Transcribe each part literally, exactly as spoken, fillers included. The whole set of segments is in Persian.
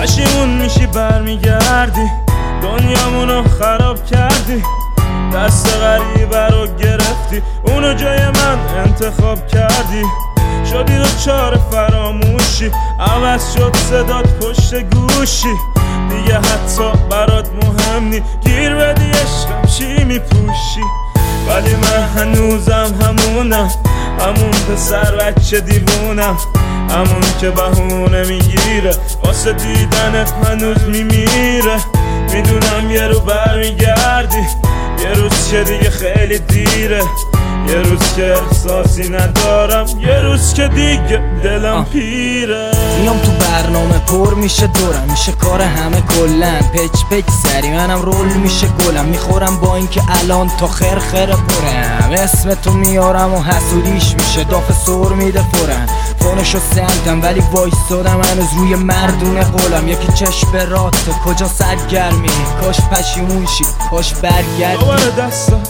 پشیمون میشی برمیگردی، دنیامونو خراب کردی، دست غریبه رو گرفتی، اونو جای من انتخاب کردی. شدی دوچار فراموشی، عوض شد صدات پشت گوشی، دیگه حتی برات مهم نی، گیر بدی عشقم چی میپوشی. ولی من هنوزم همونم، همون پسر بچه دیوونم، همون که بهونه میگیره واسه دیدنت هنوز میمیره. میدونم یه رو برمیگردی، یه روز که دیگه خیلی دیره، یه روز که احساسی ندارم، یه روز که دیگه دلم پیره. میام تو برنامه پر میشه دورم، میشه کار همه کلن، پچ پچ سری منم رول میشه گلم، میخورم با اینکه الان تا خرخر پرم، اسم تو میارم و حسودیش میشه داف سر میده پرن، فونشو سندم ولی وایستادم هنوز روی مردونه قولم. یکی چشم راته کجا سرگرمی، کاش پشیمون شی کاش برگردی. دوباره دستات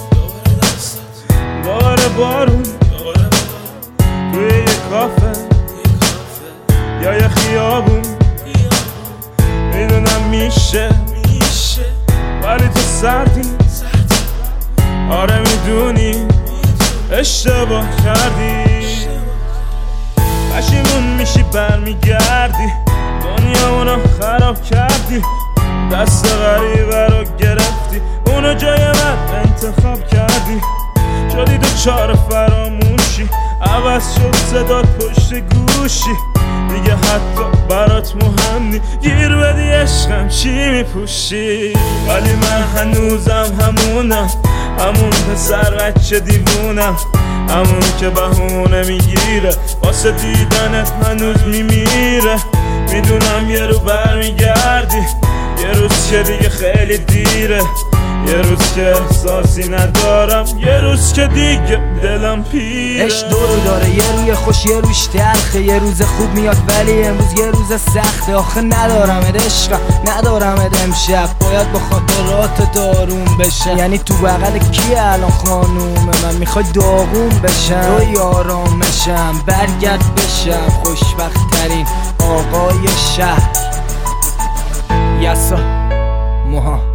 دوباره بارون توی یه کافه یا یه خیابون، میدونم میشه ولی تو سردی، آره میدونی اشتباه کردی. پشیمون میشی برمیگردی، دنیامونو خراب کردی، دست غریبه رو گرفتی، اونو جای من انتخاب کردی. شدی دوچار فراموشی، عوض شد صدات پشت گوشی، دیگه حتی برات مهم نی، گیر بدی عشقم چی میپوشی. ولی من هنوزم همونم، همون پسر بچه دیوونم، همون که بهونه میگیره واسه دیدنت هنوز میمیره. میدونم یه رو برمیگردی، یه روز که دیگه خیلی دیره، یه روز که احساسی ندارم، یه روز که دیگه دلم پیره. عشق دورو داره، یه روی خوش یه روش تلخه، یه روز خوب میاد ولی امروز یه روز سخته. آخه ندارمت عشقم ندارمت امشب، باید با خاطرات داروم بشم. یعنی تو بغل کی الان خانوم من، میخوای داغون بشم روی آرامشم، برگرد بشم خوشبخت ترین آقای شهر. یسا موها